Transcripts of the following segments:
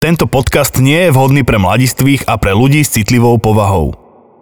Tento podcast nie je vhodný pre mladistvých a pre ľudí s citlivou povahou.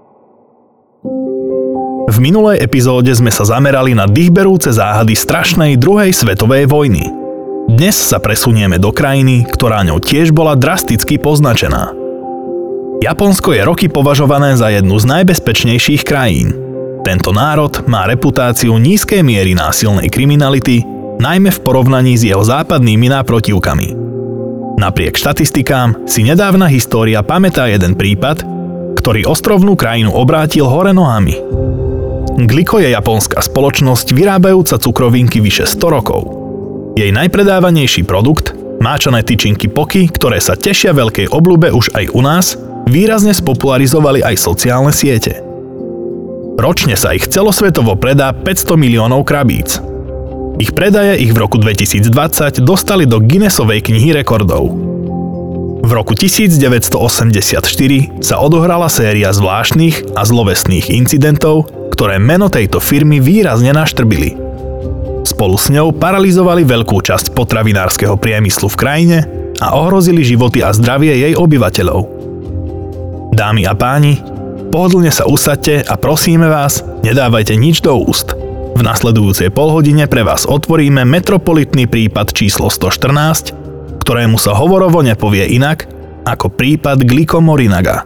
V minulej epizóde sme sa zamerali na dýchberúce záhady strašnej druhej svetovej vojny. Dnes sa presunieme do krajiny, ktorá ňou tiež bola drasticky poznačená. Japonsko je roky považované za jednu z najbezpečnejších krajín. Tento národ má reputáciu nízkej miery násilnej kriminality, najmä v porovnaní s jeho západnými náprotivkami. Napriek štatistikám si nedávna história pamätá jeden prípad, ktorý ostrovnú krajinu obrátil hore nohami. Glico je japonská spoločnosť vyrábajúca cukrovinky vyše 100 rokov. Jej najpredávanejší produkt, máčané tyčinky Pocky, ktoré sa tešia veľkej obľúbe už aj u nás, výrazne spopularizovali aj sociálne siete. Ročne sa ich celosvetovo predá 500 miliónov krabíc. Ich predaje ich v roku 2020 dostali do Guinnessovej knihy rekordov. V roku 1984 sa odohrala séria zvláštnych a zlovestných incidentov, ktoré meno tejto firmy výrazne naštrbili. Spolu s ňou paralyzovali veľkú časť potravinárskeho priemyslu v krajine a ohrozili životy a zdravie jej obyvateľov. Dámy a páni, pohodlne sa usaďte a prosíme vás, nedávajte nič do úst. V nasledujúcej polhodine pre vás otvoríme metropolitný prípad číslo 114, ktorému sa hovorovo nepovie inak ako prípad Glico Morinaga.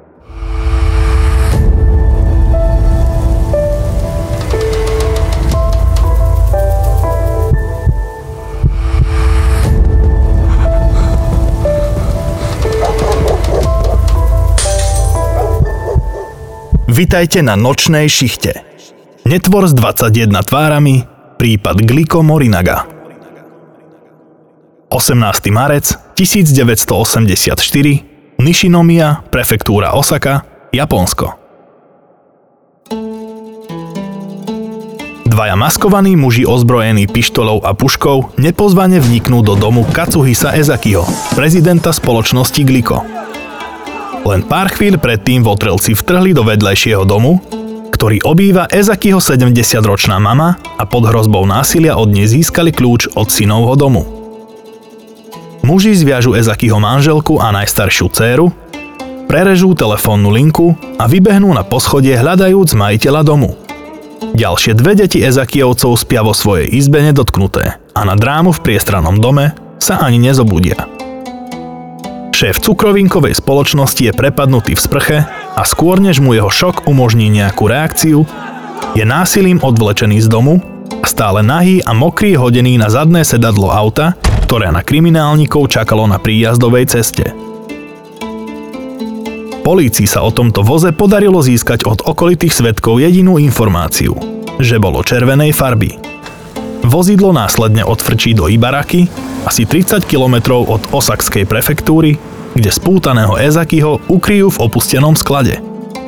Vitajte na nočnej šichte. Netvor s 21 tvárami, prípad Glico Morinaga. 18. marec 1984, Nishinomiya, prefektúra Osaka, Japonsko. Dvaja maskovaní muži ozbrojení pištolou a puškou nepozvane vniknú do domu Katsuhisa Ezakiho, prezidenta spoločnosti Glico. Len pár chvíľ predtým votrelci vtrhli do vedľajšieho domu, ktorý obýva Ezakiho 70-ročná mama a pod hrozbou násilia od nej získali kľúč od synovho domu. Muži zviažu Ezakiho manželku a najstaršiu dcéru, prerežú telefónnu linku a vybehnú na poschodie hľadajúc majiteľa domu. Ďalšie dve deti Ezakijovcov spia vo svojej izbe nedotknuté a na drámu v priestrannom dome sa ani nezobudia. Šéf cukrovinkovej spoločnosti je prepadnutý v sprche a skôr než mu jeho šok umožní nejakú reakciu, je násilím odvlečený z domu a stále nahý a mokrý hodený na zadné sedadlo auta, ktoré na kriminálnikov čakalo na príjazdovej ceste. Polícii sa o tomto voze podarilo získať od okolitých svedkov jedinú informáciu, že bolo červenej farby. Vozidlo následne odfrčí do Ibaraki, asi 30 km od Osakskej prefektúry, kde spútaného Ezakiho ukryjú v opustenom sklade.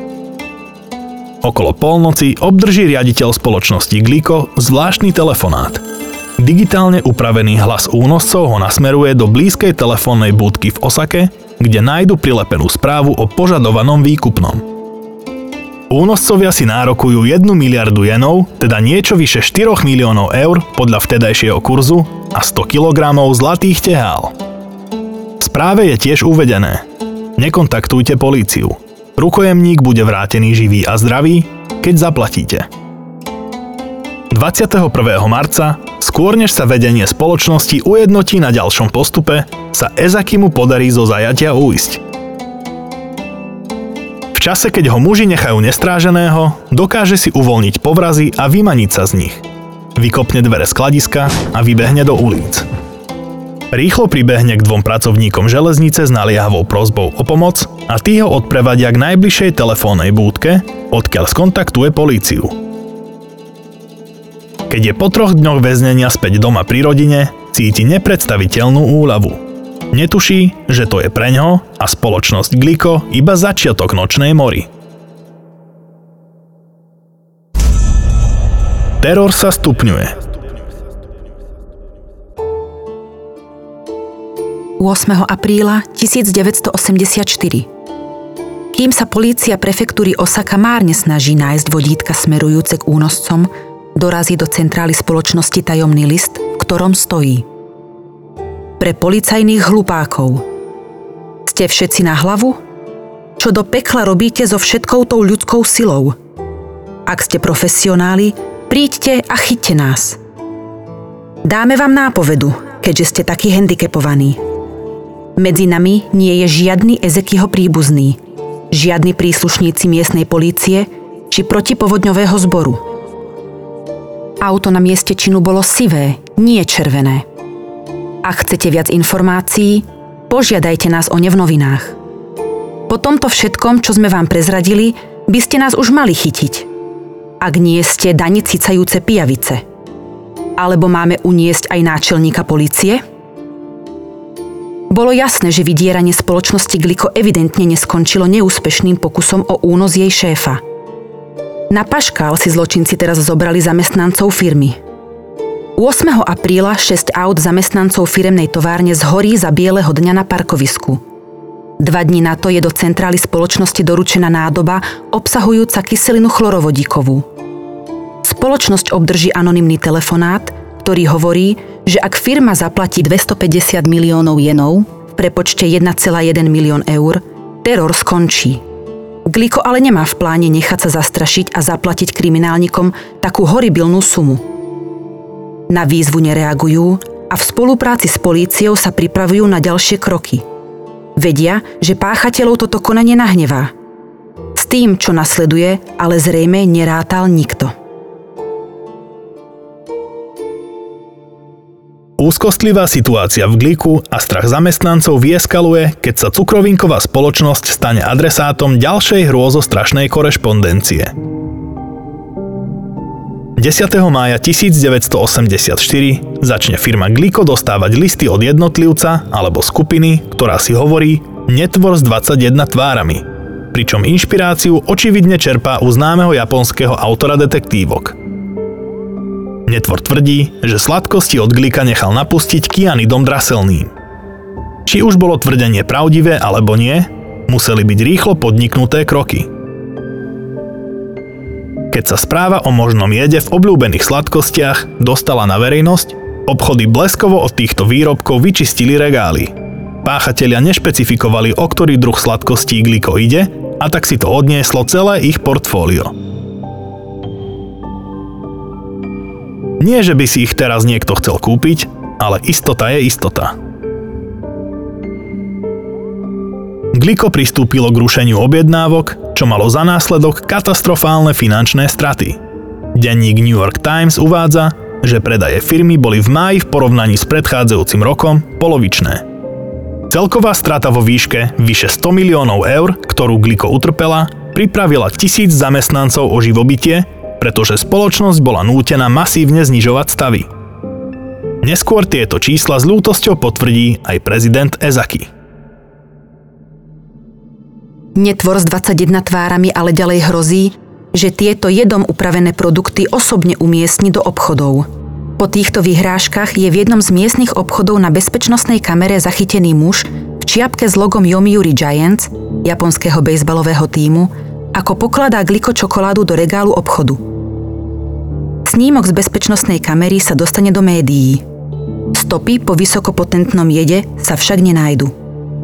Okolo polnoci obdrží riaditeľ spoločnosti Glico zvláštny telefonát. Digitálne upravený hlas únoscov ho nasmeruje do blízkej telefónnej budky v Osake, kde nájdu prilepenú správu o požadovanom výkupnom. Únoscovia si nárokujú 1 miliardu jenov, teda niečo vyše 4 miliónov eur podľa vtedajšieho kurzu a 100 kg zlatých tehál. V správe je tiež uvedené: nekontaktujte políciu. Rukojemník bude vrátený živý a zdravý, keď zaplatíte. 21. marca, skôr než sa vedenie spoločnosti ujednotí na ďalšom postupe, sa Ezakimu podarí zo zajatia uísť. V čase, keď ho muži nechajú nestráženého, dokáže si uvoľniť povrazy a vymaniť sa z nich. Vykopne dvere skladiska a vybehne do ulic. Rýchlo pribehne k dvom pracovníkom železnice s naliehavou prosbou o pomoc a tí ho odprevadia k najbližšej telefónnej búdke, odkiaľ skontaktuje políciu. Keď je po 3 dňoch väznenia späť doma pri rodine, cíti nepredstaviteľnú úľavu. Netuší, že to je preňho a spoločnosť Glico iba začiatok nočnej mory. Teror sa stupňuje. 8. apríla 1984. Kým sa polícia prefektúry Osaka márne snaží nájsť vodítka smerujúce k únoscom, dorazí do centrály spoločnosti tajomný list, v ktorom stojí: pre policajných hlupákov. Ste všetci na hlavu? Čo do pekla robíte so všetkou tou ľudskou silou? Ak ste profesionáli, príďte a chyťte nás. Dáme vám nápovedu, keďže ste takí handicapovaní. Medzi nami nie je žiadny Ezekyho príbuzný, žiadni príslušníci miestnej polície či protipovodňového zboru. Auto na mieste činu bolo sivé, nie červené. Ak chcete viac informácií, požiadajte nás o ne v novinách. Po tomto všetkom, čo sme vám prezradili, by ste nás už mali chytiť. Ak nie ste dani cicajúce pijavice. Alebo máme uniesť aj náčelníka polície? Bolo jasné, že vydieranie spoločnosti Gliko evidentne neskončilo neúspešným pokusom o únos jej šéfa. Na paškál si zločinci teraz zobrali zamestnancov firmy. 8. apríla 6 aut zamestnancov firemnej továrne zhorí za bieleho dňa na parkovisku. 2 dni na to je do centrály spoločnosti doručená nádoba obsahujúca kyselinu chlorovodíkovú. Spoločnosť obdrží anonymný telefonát, ktorý hovorí, že ak firma zaplatí 250 miliónov jenov v prepočte 1,1 milión eur, teror skončí. Gliko ale nemá v pláne nechať sa zastrašiť a zaplatiť kriminálnikom takú horibilnú sumu. Na výzvu nereagujú a v spolupráci s políciou sa pripravujú na ďalšie kroky. Vedia, že páchateľov toto konanie nahnevá. S tým, čo nasleduje, ale zrejme nerátal nikto. Úzkostlivá situácia v Gliku a strach zamestnancov vyeskaluje, keď sa cukrovinková spoločnosť stane adresátom ďalšej hrôzostrašnej korešpondencie. 10. mája 1984 začne firma Gliko dostávať listy od jednotlivca alebo skupiny, ktorá si hovorí Netvor s 21 tvárami, pričom inšpiráciu očividne čerpá u známeho japonského autora detektívok. Netvor tvrdí, že sladkosti od Glika nechal napustiť kyanidom draselným. Či už bolo tvrdenie pravdivé alebo nie, museli byť rýchlo podniknuté kroky. Keď sa správa o možnom jede v obľúbených sladkostiach dostala na verejnosť, obchody bleskovo od týchto výrobkov vyčistili regály. Páchatelia nešpecifikovali, o ktorý druh sladkostí Gliko ide, a tak si to odnieslo celé ich portfólio. Nie, že by si ich teraz niekto chcel kúpiť, ale istota je istota. Gliko pristúpilo k rušeniu objednávok, čo malo za následok katastrofálne finančné straty. Denník New York Times uvádza, že predaje firmy boli v máji v porovnaní s predchádzajúcim rokom polovičné. Celková strata vo výške vyše 100 miliónov eur, ktorú Gliko utrpela, pripravila 1000 zamestnancov o živobytie, pretože spoločnosť bola nútená masívne znižovať stavy. Neskôr tieto čísla s ľútosťou potvrdí aj prezident Ezaki. Netvor s 21 tvárami ale ďalej hrozí, že tieto jedom upravené produkty osobne umiestni do obchodov. Po týchto vyhrážkach je v jednom z miestnych obchodov na bezpečnostnej kamere zachytený muž v čiapke s logom Yomiuri Giants, japonského bejzbalového tímu, ako pokladá Gliko čokoládu do regálu obchodu. Snímok z bezpečnostnej kamery sa dostane do médií. Stopy po vysokopotentnom jede sa však nenájdu.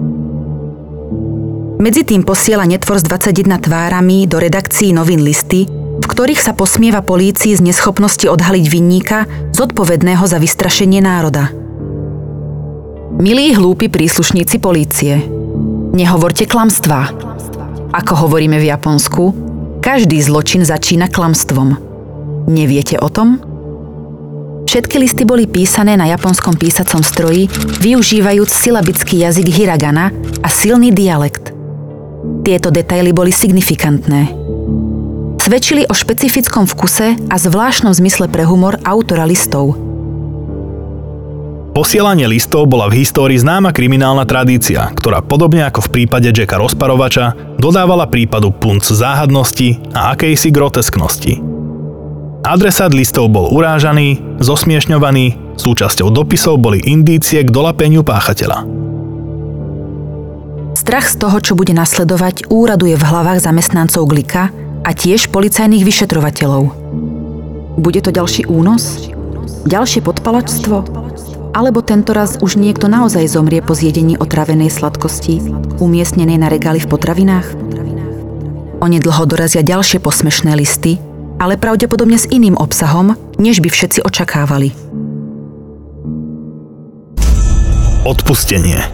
Medzitým posiela Netvor s 21 tvárami do redakcií novín listy, v ktorých sa posmieva polícii z neschopnosti odhaliť vinníka zodpovedného za vystrašenie národa. Milí hlúpi príslušníci polície, nehovorte klamstvá. Ako hovoríme v Japonsku, každý zločin začína klamstvom. Neviete o tom? Všetky listy boli písané na japonskom písacom stroji, využívajúc silabický jazyk hiragana a silný dialekt. Tieto detaily boli signifikantné. Svedčili o špecifickom vkuse a zvláštnom zmysle pre humor autora listov. Posielanie listov bola v histórii známa kriminálna tradícia, ktorá podobne ako v prípade Jacka rozparovača dodávala prípadu punc záhadnosti a akejsi grotesknosti. Adresát listov bol urážaný, zosmiešňovaný, súčasťou dopisov boli indície k dolapeniu páchateľa. Strach z toho, čo bude nasledovať, úraduje v hlavách zamestnancov Glika a tiež policajných vyšetrovateľov. Bude to ďalší únos? Ďalšie podpalačstvo? alebo tentoraz už niekto naozaj zomrie po zjedení otravenej sladkosti, umiestnenej na regáli v potravinách? Onedlho dorazia ďalšie posmešné listy, ale pravdepodobne s iným obsahom, než by všetci očakávali. Odpustenie.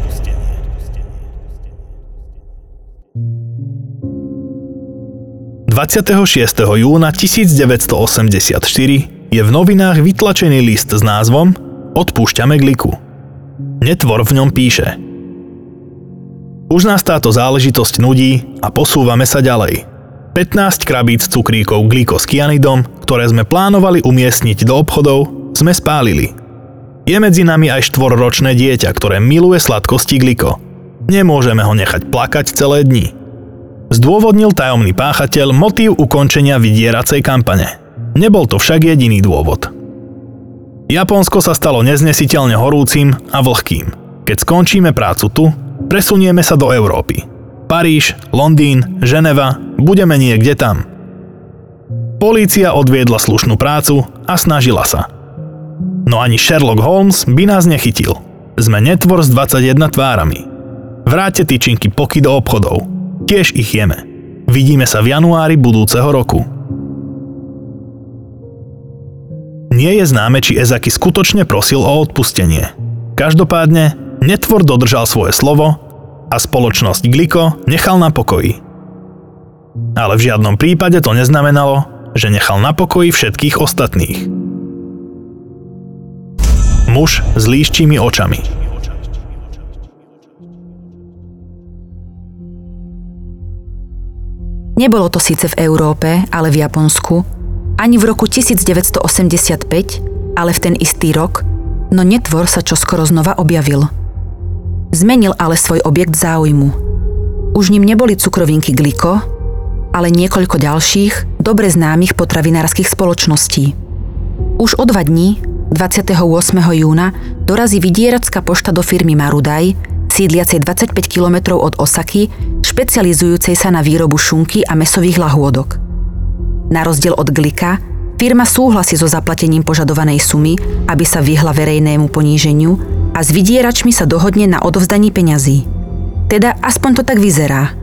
...26. júna 1984 je v novinách vytlačený list s názvom Odpúšťame Gliku. Netvor v ňom píše: Už nás táto záležitosť nudí a posúvame sa ďalej. 15 krabíc cukríkov Gliko s kyanidom, ktoré sme plánovali umiestniť do obchodov, sme spálili. Je medzi nami aj 4-ročné dieťa, ktoré miluje sladkosti Gliko. Nemôžeme ho nechať plakať celé dni. Zdôvodnil tajomný páchateľ motív ukončenia vydieracej kampane. Nebol to však jediný dôvod. Japonsko sa stalo neznesiteľne horúcim a vlhkým. Keď skončíme prácu tu, presunieme sa do Európy. Paríž, Londýn, Ženeva, budeme niekde tam. Polícia odviedla slušnú prácu a snažila sa. No ani Sherlock Holmes by nás nechytil. Sme netvor s 21 tvárami. Vráťte tyčinky poky do obchodov. Tiež ich jeme. Vidíme sa v januári budúceho roku. Nie je známe, či Ezaki skutočne prosil o odpustenie. Každopádne, netvor dodržal svoje slovo a spoločnosť Gliko nechal na pokoji. Ale v žiadnom prípade to neznamenalo, že nechal na pokoji všetkých ostatných. Muž s líščími očami. Nebolo to síce v Európe, ale v Japonsku, ani v roku 1985, ale v ten istý rok, no netvor sa čoskoro znova objavil. Zmenil ale svoj objekt záujmu. Už ním neboli cukrovinky Gliko, ale niekoľko ďalších, dobre známych potravinárskych spoločností. Už o 2 dní, 28. júna, dorazí vydieracká pošta do firmy Marudai, sídliacej 25 km od Osaky, špecializujúcej sa na výrobu šunky a mäsových lahôdok. Na rozdiel od Glika, firma súhlasí so zaplatením požadovanej sumy, aby sa vyhla verejnému poníženiu a s vydieračmi sa dohodne na odovzdaní peňazí. Teda aspoň to tak vyzerá.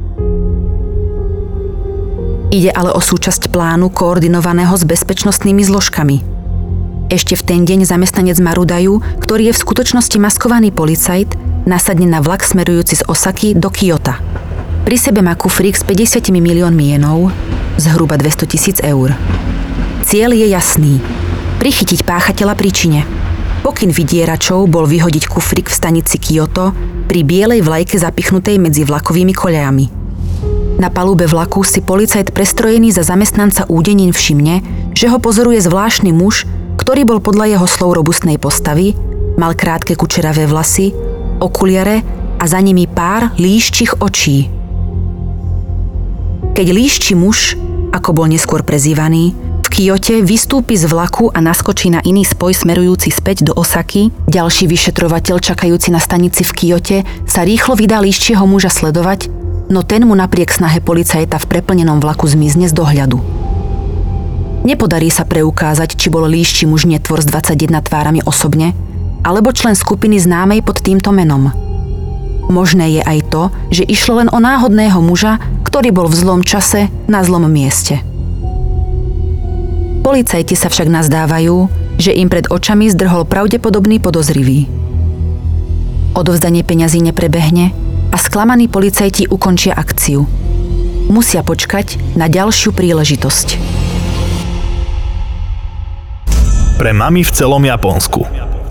Ide ale o súčasť plánu koordinovaného s bezpečnostnými zložkami. Ešte v ten deň zamestnanec Marudaju, ktorý je v skutočnosti maskovaný policajt, nasadne na vlak smerujúci z Osaky do Kyota. Pri sebe má kufrík s 50 miliónmi jenov, zhruba 200 000 eur. Cieľ je jasný. Prichytiť páchateľa pri čine. Pokyn vydieračov bol vyhodiť kufrík v stanici Kyoto pri bielej vlajke zapichnutej medzi vlakovými koľajami. Na palube vlaku si policajt prestrojený za zamestnanca údenín všimne, že ho pozoruje zvláštny muž, ktorý bol podľa jeho slov robustnej postavy, mal krátke kučeravé vlasy, okuliare a za nimi pár líščích očí. Keď líščí muž, ako bol neskôr prezývaný, v Kyote vystúpi z vlaku a naskočí na iný spoj smerujúci späť do Osaky, ďalší vyšetrovateľ čakajúci na stanici v Kyote sa rýchlo vydá líščieho muža sledovať, no ten mu napriek snahe policajta v preplnenom vlaku zmizne z dohľadu. Nepodarí sa preukázať, či bol líščí muž netvor s 21 tvárami osobne, alebo člen skupiny známej pod týmto menom. Možné je aj to, že išlo len o náhodného muža, ktorý bol v zlom čase na zlom mieste. Policajti sa však nazdávajú, že im pred očami zdrhol pravdepodobný podozrivý. Odovzdanie peňazí neprebehne a sklamaní policajti ukončia akciu. Musia počkať na ďalšiu príležitosť. Pre mami v celom Japonsku.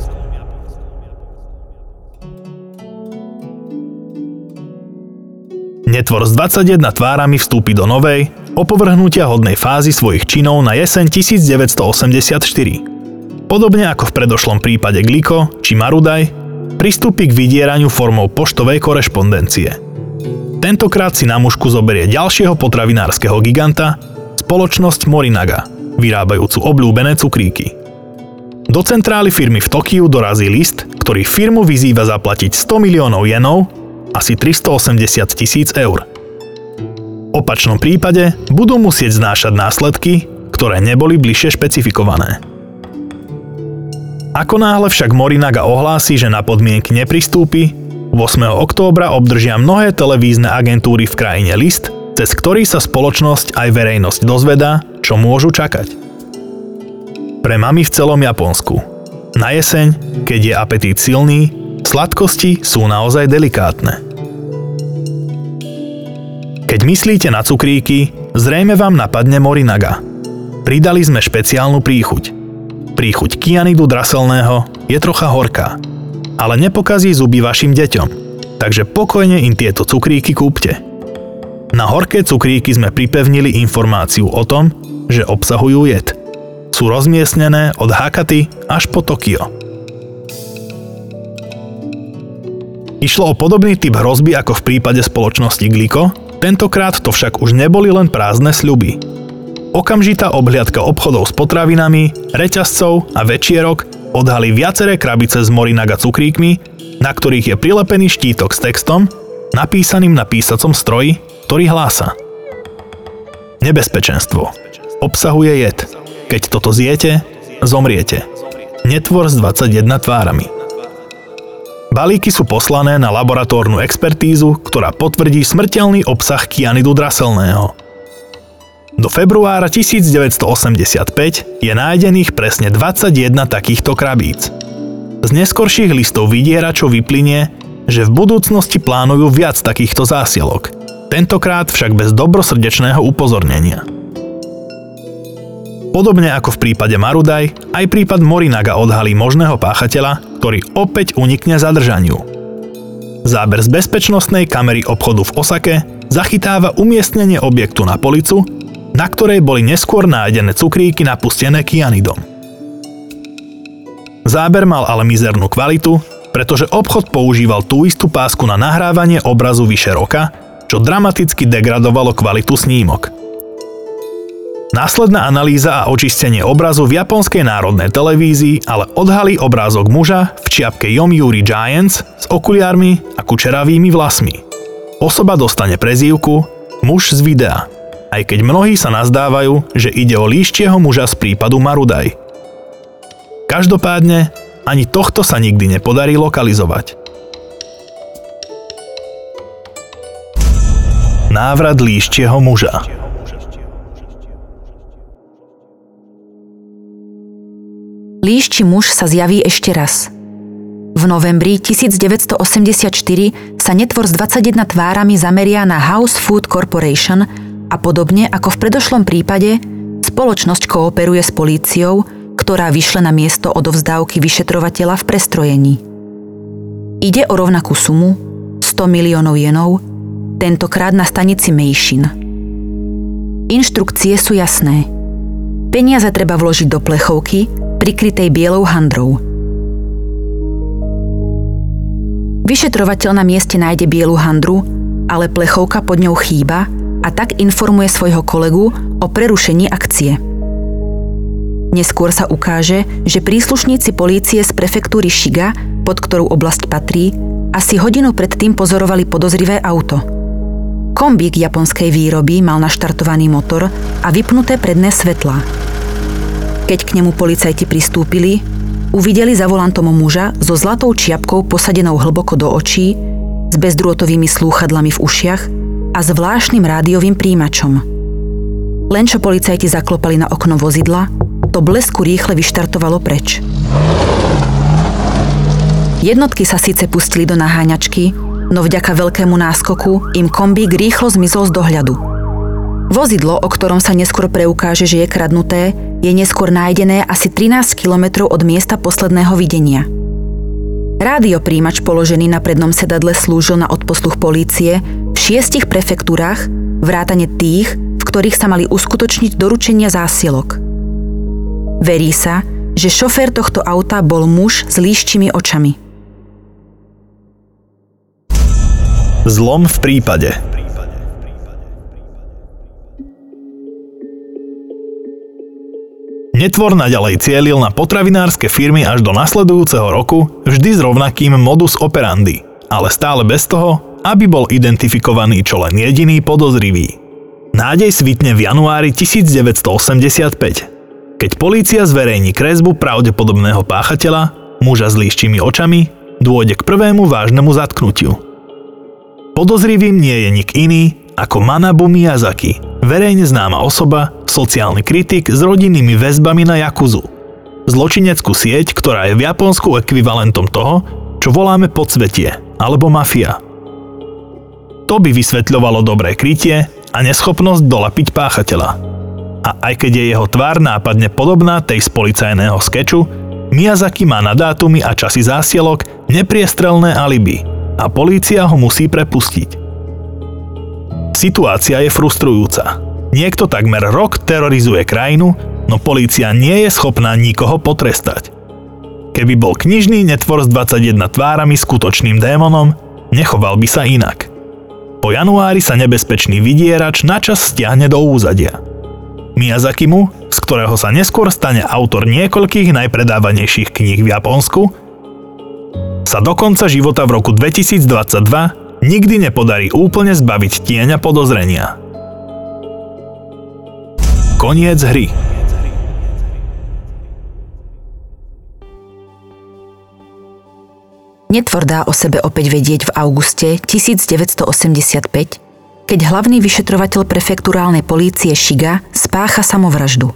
Netvor s 21 tvárami vstúpi do novej, opovrhnutia hodnej fázy svojich činov na jeseň 1984. Podobne ako v predošlom prípade Gliko či Marudai, pristúpi k vydieraniu formou poštovej korešpondencie. Tentokrát si na mušku zoberie ďalšieho potravinárskeho giganta, spoločnosť Morinaga, vyrábajúcu obľúbené cukríky. Do centrály firmy v Tokiu dorazí list, ktorý firmu vyzýva zaplatiť 100 miliónov jenov, asi 380 000 eur. V opačnom prípade budú musieť znášať následky, ktoré neboli bližšie špecifikované. Ako náhle však Morinaga ohlási, že na podmienky nepristúpi, 8. októbra obdržia mnohé televízne agentúry v krajine list, cez ktorý sa spoločnosť aj verejnosť dozvedá, čo môžu čakať. Pre mami v celom Japonsku. Na jeseň, keď je apetít silný, sladkosti sú naozaj delikátne. Keď myslíte na cukríky, zrejme vám napadne Morinaga. Pridali sme špeciálnu príchuť. Príchuť kyanidu draselného je trocha horká, ale nepokazí zuby vašim deťom, takže pokojne im tieto cukríky kúpte. Na horké cukríky sme pripevnili informáciu o tom, že obsahujú jed. Sú rozmiestnené od Hakaty až po Tokio. Išlo o podobný typ hrozby ako v prípade spoločnosti Glico, tentokrát to však už neboli len prázdne sľuby. Okamžitá obhliadka obchodov s potravinami, reťazcov a večierok odhalí viaceré krabice s Morinaga cukríkmi, na ktorých je prilepený štítok s textom, napísaným na písacom stroji, ktorý hlása: Nebezpečenstvo. Obsahuje jed. Keď toto zjete, zomriete. Netvor s 21 tvárami. Balíky sú poslané na laboratórnu expertízu, ktorá potvrdí smrteľný obsah kyanidu draselného. Do februára 1985 je nájdených presne 21 takýchto krabíc. Z neskorších listov vydieračov vyplynie, že v budúcnosti plánujú viac takýchto zásielok, tentokrát však bez dobrosrdečného upozornenia. Podobne ako v prípade Marudai, aj prípad Morinaga odhalí možného páchateľa, ktorý opäť unikne zadržaniu. Záber z bezpečnostnej kamery obchodu v Osake zachytáva umiestnenie objektu na policu, na ktorej boli neskôr nájdené cukríky napustené kyanidom. Záber mal ale mizernú kvalitu, pretože obchod používal tú istú pásku na nahrávanie obrazu vyše roka, čo dramaticky degradovalo kvalitu snímok. Následná analýza a očistenie obrazu v japonskej národnej televízii ale odhalí obrázok muža v čiapke Yomiuri Giants s okuliármi a kučeravými vlasmi. Osoba dostane prezývku muž z videa, aj keď mnohí sa nazdávajú, že ide o líštieho muža z prípadu Marudai. Každopádne, ani tohto sa nikdy nepodarí lokalizovať. Návrat líštieho muža. Líšči muž sa zjaví ešte raz. V novembri 1984 sa netvor s 21 tvárami zameria na House Food Corporation a podobne ako v predošlom prípade, spoločnosť kooperuje s políciou, ktorá vyšle na miesto odovzdávky vyšetrovateľa v prestrojení. Ide o rovnakú sumu, 100 miliónov jenov, tentokrát na stanici Meishin. Inštrukcie sú jasné. Peniaze treba vložiť do plechovky, prikrytej bielou handrou. Vyšetrovateľ na mieste nájde bielu handru, ale plechovka pod ňou chýba a tak informuje svojho kolegu o prerušení akcie. Neskôr sa ukáže, že príslušníci polície z prefektúry Shiga, pod ktorú oblasť patrí, asi hodinu predtým pozorovali podozrivé auto. Kombík japonskej výroby mal naštartovaný motor a vypnuté predné svetlá. Keď k nemu policajti pristúpili, uvideli za volantom muža so zlatou čiapkou posadenou hlboko do očí, s bezdrôtovými slúchadlami v ušiach a zvláštnym rádiovým príjimačom. Len čo policajti zaklopali na okno vozidla, to blesku rýchle vyštartovalo preč. Jednotky sa síce pustili do naháňačky, no vďaka veľkému náskoku im kombík rýchlo zmizol z dohľadu. Vozidlo, o ktorom sa neskôr preukáže, že je kradnuté, je neskôr nájdené asi 13 kilometrov od miesta posledného videnia. Rádiopríjimač položený na prednom sedadle slúžil na odposluch polície v 6 prefektúrach, vrátane tých, v ktorých sa mali uskutočniť doručenia zásielok. Verí sa, že šofér tohto auta bol muž s líščimi očami. Zlom v prípade. Netvor naďalej cielil na potravinárske firmy až do nasledujúceho roku vždy s rovnakým modus operandi, ale stále bez toho, aby bol identifikovaný čo len jediný podozrivý. Nádej svitne v januári 1985. Keď polícia zverejní kresbu pravdepodobného páchateľa, muža s líščimi očami, dôjde k prvému vážnemu zatknutiu. Podozrivým nie je nik iný ako Manabu Miyazaki, verejne známa osoba, sociálny kritik s rodinnými väzbami na Yakuzu. Zločineckú sieť, ktorá je v Japonsku ekvivalentom toho, čo voláme podsvetie alebo mafia. To by vysvetľovalo dobré krytie a neschopnosť dolapiť páchateľa. A aj keď je jeho tvár nápadne podobná tej z policajného skeču, Miyazaki má na dátumy a časy zásielok nepriestrelné alibi a polícia ho musí prepustiť. Situácia je frustrujúca. Niekto takmer rok terorizuje krajinu, no polícia nie je schopná nikoho potrestať. Keby bol knižný netvor s 21 tvárami skutočným démonom, nechoval by sa inak. Po januári sa nebezpečný vydierač načas stiahne do úzadia. Miyazakimu, z ktorého sa neskôr stane autor niekoľkých najpredávanejších kníh v Japonsku, sa do konca života v roku 2022 nikdy nepodarí úplne zbaviť tieňa podozrenia. Koniec hry. Netvor dá o sebe opäť vedieť v auguste 1985, keď hlavný vyšetrovateľ prefekturálnej polície Shiga spácha samovraždu.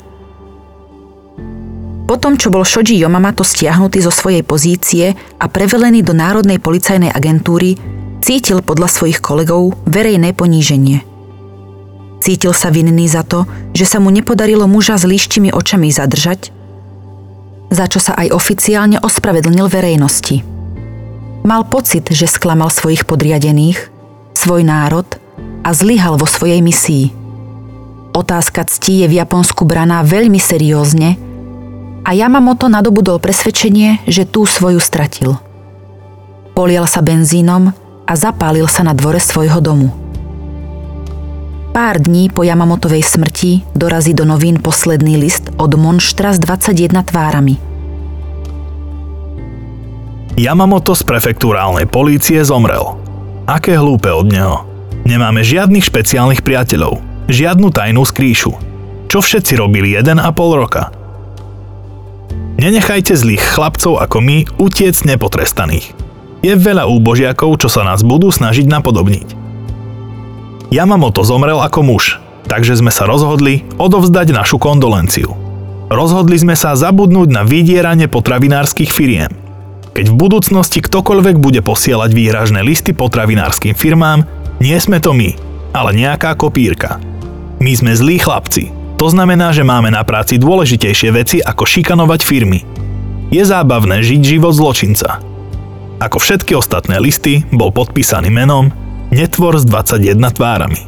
Potom, čo bol Shoji Yamamoto stiahnutý zo svojej pozície a prevelený do Národnej policajnej agentúry, cítil podľa svojich kolegov verejné poníženie. Cítil sa vinný za to, že sa mu nepodarilo muža s líščimi očami zadržať, za čo sa aj oficiálne ospravedlnil verejnosti. Mal pocit, že sklamal svojich podriadených, svoj národ a zlyhal vo svojej misii. Otázka cti je v Japonsku braná veľmi seriózne a Yamamoto nadobudol presvedčenie, že tú svoju stratil. Polial sa benzínom a zapálil sa na dvore svojho domu. Pár dní po Yamamotovej smrti dorazí do novín posledný list od monštra s 21 tvárami. Yamamoto z prefektúrálnej polície zomrel. Aké hlúpe od neho. Nemáme žiadnych špeciálnych priateľov, žiadnu tajnú skrýšu. Čo všetci robili 1,5 roka. Nenechajte zlých chlapcov ako my utiecť nepotrestaných. Je veľa úbožiakov, čo sa nás budú snažiť napodobniť. Yamamoto zomrel ako muž, takže sme sa rozhodli odovzdať našu kondolenciu. Rozhodli sme sa zabudnúť na vydieranie potravinárskych firiem. Keď v budúcnosti ktokoľvek bude posielať výhražné listy potravinárskym firmám, nie sme to my, ale nejaká kopírka. My sme zlí chlapci. To znamená, že máme na práci dôležitejšie veci ako šikanovať firmy. Je zábavné žiť život zločinca. Ako všetky ostatné listy, bol podpísaný menom Netvor s 21 tvárami.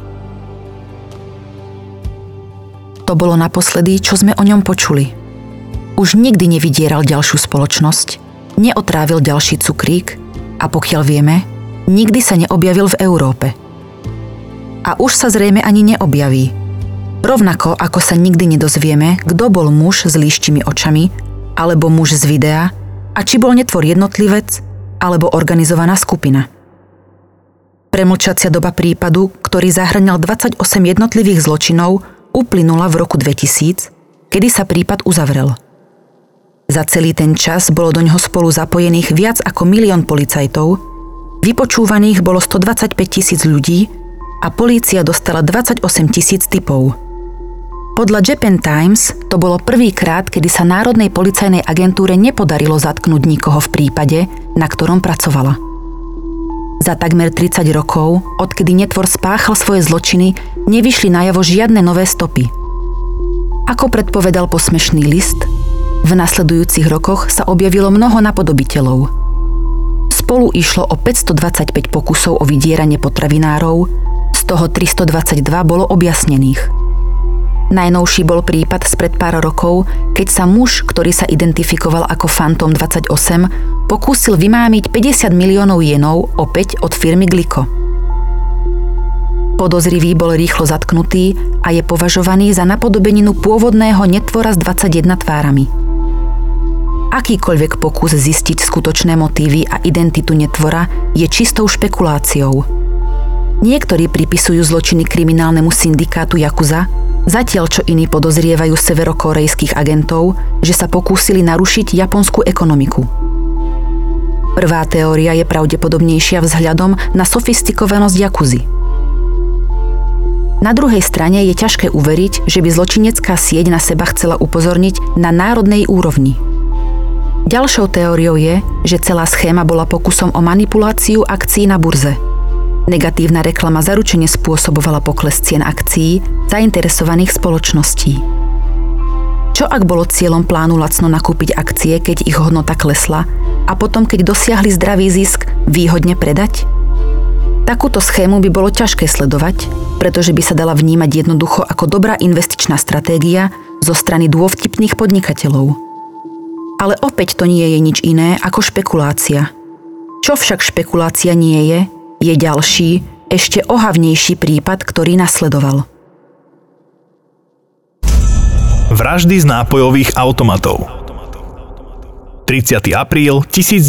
To bolo naposledy, čo sme o ňom počuli. Už nikdy nevydieral ďalšiu spoločnosť, neotrávil ďalší cukrík a pokiaľ vieme, nikdy sa neobjavil v Európe. A už sa zrejme ani neobjaví. Rovnako ako sa nikdy nedozvieme, kto bol muž s líščimi očami, alebo muž z videa, a či bol netvor jednotlivec, alebo organizovaná skupina. Premlčacia doba prípadu, ktorý zahŕňal 28 jednotlivých zločinov, uplynula v roku 2000, kedy sa prípad uzavrel. Za celý ten čas bolo doňho spolu zapojených viac ako 1 000 000 policajtov, vypočúvaných bolo 125 000 ľudí a polícia dostala 28 000 tipov. Podľa Japan Times to bolo prvýkrát, kedy sa Národnej policajnej agentúre nepodarilo zatknúť nikoho v prípade, na ktorom pracovala. Za takmer 30 rokov, odkedy netvor spáchal svoje zločiny, nevyšli najavo žiadne nové stopy. Ako predpovedal posmešný list, v nasledujúcich rokoch sa objavilo mnoho napodobiteľov. Spolu išlo o 525 pokusov o vydieranie potravinárov, z toho 322 bolo objasnených. Najnovší bol prípad spred pár rokov, keď sa muž, ktorý sa identifikoval ako Phantom 28, pokúsil vymámiť 50 miliónov jenov opäť od firmy Glico. Podozrivý bol rýchlo zatknutý a je považovaný za napodobeninu pôvodného netvora s 21 tvárami. Akýkoľvek pokus zistiť skutočné motívy a identitu netvora je čistou špekuláciou. Niektorí pripisujú zločiny kriminálnemu syndikátu Yakuza, Zatiaľ čo iní podozrievajú severokorejských agentov, že sa pokúsili narušiť japonskú ekonomiku. Prvá teória je pravdepodobnejšia vzhľadom na sofistikovanosť jakuzy. Na druhej strane je ťažké uveriť, že by zločinecká sieť na seba chcela upozorniť na národnej úrovni. Ďalšou teóriou je, že celá schéma bola pokusom o manipuláciu akcií na burze. Negatívna reklama zaručene spôsobovala pokles cien akcií zainteresovaných spoločností. Čo ak bolo cieľom plánu lacno nakúpiť akcie, keď ich hodnota klesla a potom, keď dosiahli zdravý zisk, výhodne predať? Takúto schému by bolo ťažké sledovať, pretože by sa dala vnímať jednoducho ako dobrá investičná stratégia zo strany dôvtipných podnikateľov. Ale opäť to nie je nič iné ako špekulácia. Čo však špekulácia nie je ďalší, ešte ohavnejší prípad, ktorý nasledoval. Vraždy z nápojových automatov. 30. apríl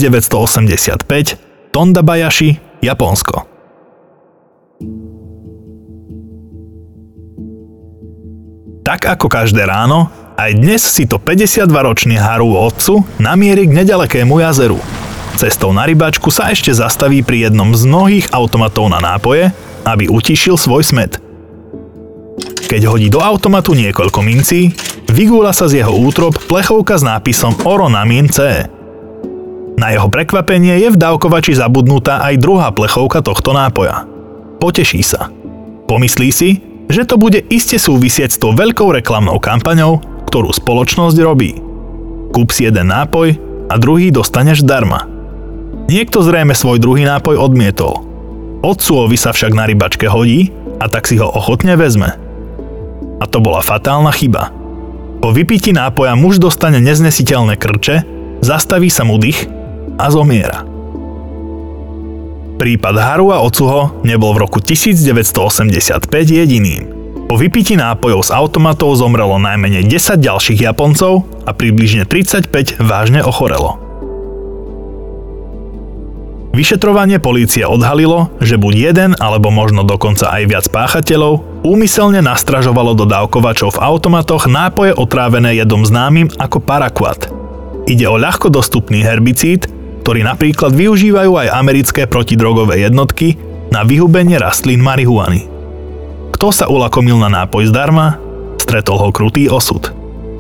1985, Tondabayashi, Japonsko. Tak ako každé ráno, aj dnes si to 52-ročný Haru otcu namierí k nedalekému jazeru. Cestou na rybačku sa ešte zastaví pri jednom z mnohých automatov na nápoje, aby utišil svoj smäd. Keď hodí do automatu niekoľko mincí, vygúľa sa z jeho útrob plechovka s nápisom Oronamin C. Na jeho prekvapenie je v dávkovači zabudnutá aj druhá plechovka tohto nápoja. Poteší sa. Pomyslí si, že to bude iste súvisieť s tou veľkou reklamnou kampaňou, ktorú spoločnosť robí. Kúp si jeden nápoj a druhý dostaneš zdarma. Niekto zrejme svoj druhý nápoj odmietol. Otcovi sa však na rybačke hodí a tak si ho ochotne vezme. A to bola fatálna chyba. Po vypití nápoja muž dostane neznesiteľné krče, zastaví sa mu dých a zomiera. Prípad Haru a Otsuho nebol v roku 1985 jediným. Po vypití nápojov z automatov zomrelo najmenej 10 ďalších Japoncov a približne 35 vážne ochorelo. Vyšetrovanie polície odhalilo, že buď jeden alebo možno dokonca aj viac páchateľov úmyselne nastražovalo do dávkovačov v automatoch nápoje otrávené jedom známym ako paraquat. Ide o ľahko dostupný herbicíd, ktorý napríklad využívajú aj americké protidrogové jednotky na vyhubenie rastlín marihuany. Kto sa ulakomil na nápoj zdarma, stretol ho krutý osud.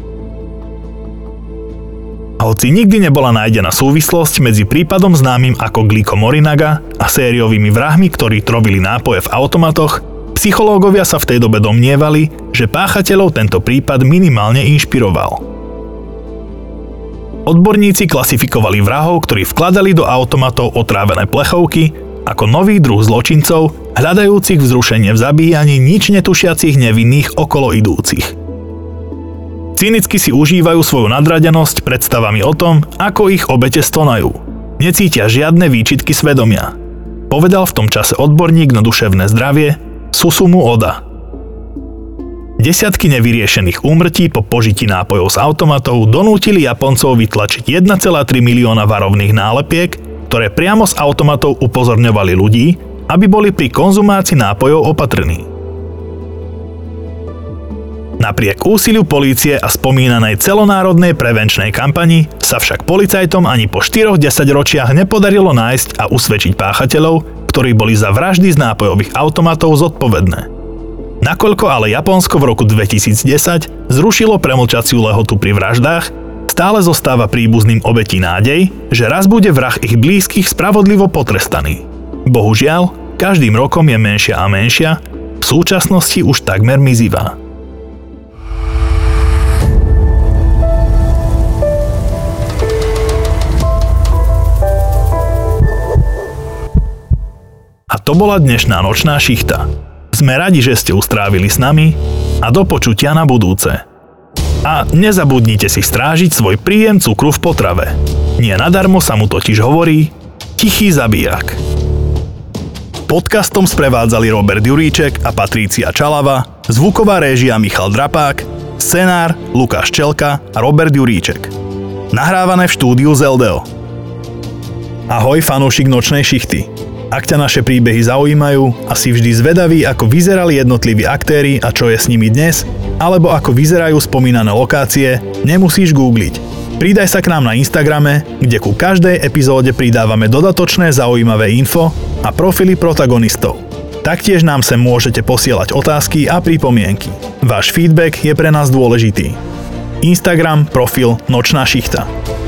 Hoci nikdy nebola nájdená súvislosť medzi prípadom známym ako Glico Morinaga a sériovými vrahmi, ktorí trobili nápoje v automatoch, psychológovia sa v tej dobe domnievali, že páchateľov tento prípad minimálne inšpiroval. Odborníci klasifikovali vrahov, ktorí vkladali do automatov otrávené plechovky, ako nový druh zločincov, hľadajúcich vzrušenie v zabíjaní nič netušiacich nevinných okolo idúcich. Cynicky si užívajú svoju nadradenosť predstavami o tom, ako ich obete stonajú. Necítia žiadne výčitky svedomia. Povedal v tom čase odborník na duševné zdravie Susumu Oda. Desiatky nevyriešených úmrtí po požití nápojov z automatov donútili Japoncov vytlačiť 1,3 milióna varovných nálepiek, ktoré priamo z automatov upozorňovali ľudí, aby boli pri konzumácii nápojov opatrní. Napriek úsiliu polície a spomínanej celonárodnej prevenčnej kampani sa však policajtom ani po 4 desaťročiach nepodarilo nájsť a usvedčiť páchateľov, ktorí boli za vraždy z nápojových automatov zodpovedné. Nakoľko ale Japonsko v roku 2010 zrušilo premlčaciu lehotu pri vraždách, stále zostáva príbuzným obetí nádej, že raz bude vrah ich blízkych spravodlivo potrestaný. Bohužiaľ, každým rokom je menšia a menšia, v súčasnosti už takmer mizivá. A to bola dnešná nočná šichta. Sme radi, že ste ustrávili s nami a do počutia na budúce. A nezabudnite si strážiť svoj príjem cukru v potrave. Nie nadarmo sa mu totiž hovorí tichý zabijak. Podcastom sprevádzali Robert Juríček a Patrícia Čalava, zvuková réžia Michal Drapák, scenár Lukáš Čelka a Robert Juríček. Nahrávané v štúdiu Zeldeo. Ahoj fanúšik nočnej šichty. Ak ťa naše príbehy zaujímajú a si vždy zvedavý, ako vyzerali jednotliví aktéri a čo je s nimi dnes, alebo ako vyzerajú spomínané lokácie, nemusíš googliť. Pridaj sa k nám na Instagrame, kde ku každej epizóde pridávame dodatočné zaujímavé info a profily protagonistov. Taktiež nám sem môžete posielať otázky a pripomienky. Váš feedback je pre nás dôležitý. Instagram, profil Nočná šichta.